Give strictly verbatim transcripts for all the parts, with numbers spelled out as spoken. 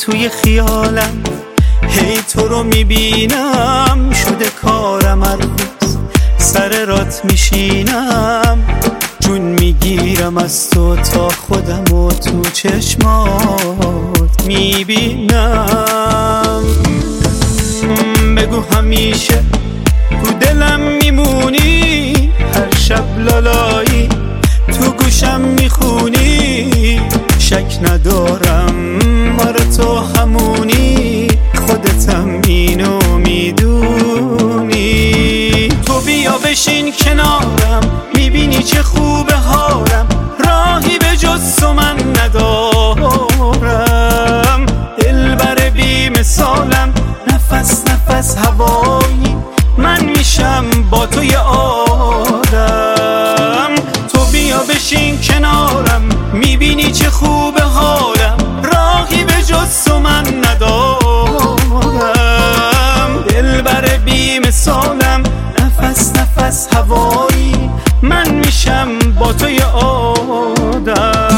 توی خیالم، هی تو رو میبینم، شده کارم هر روز سر رات میشینم، جون میگیرم از تو تا خودم و تو چشمات میبینم. بگو همیشه تو دلم میمونی، هر شب لالایی تو گوشم میخونی، شک ندارم آره تو همونی، خودتم اینو میدونی. تو بیا بشین کنارم، میبینی چه خوبه حالم، راهی به جز تو من ندارم، دلبر بی مثالم، نفس نفس هوایی من میشم با تو یه آدم. تو بیا بشین کنارم، میبینی چه خوبه حالم، راهی به جز تو من ندارم، دلبر بی مثالم، نفس نفس هوایی من میشم با تو یه آدم.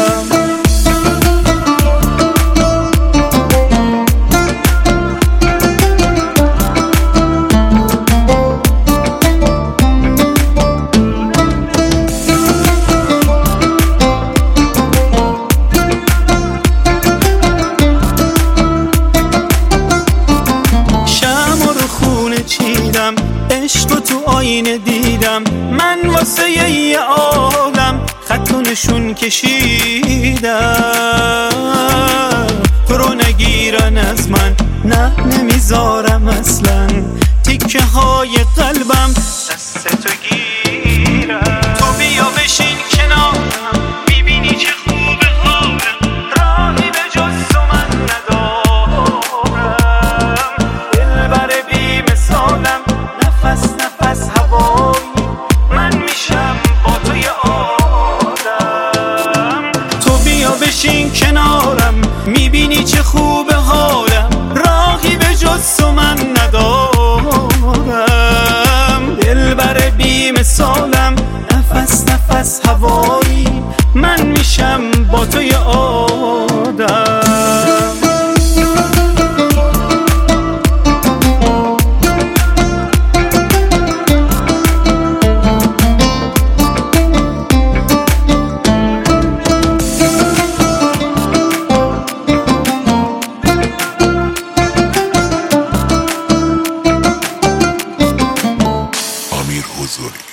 عشق تو آینه دیدم، من واسه یه عالم خط و نشون کشیدم، تو رو نگیرن از من نه نمیذارم اصلا، تیکه های قلبم دست تو گیرم. تو بیا بشین کنارم، میبینی چه خوبه حالم، راهی به جز تو من ندارم، دلبر بی مثالم، نفس نفس هوایی من میشم با تو یه آدم. تو بیا بشین کنارم، میبینی چه خوبه حالم، راهی به جز تو من ندارم، دلبر بی مثالم، نفس نفس هوایی من میشم با تو یه آدم. امیر حضوری.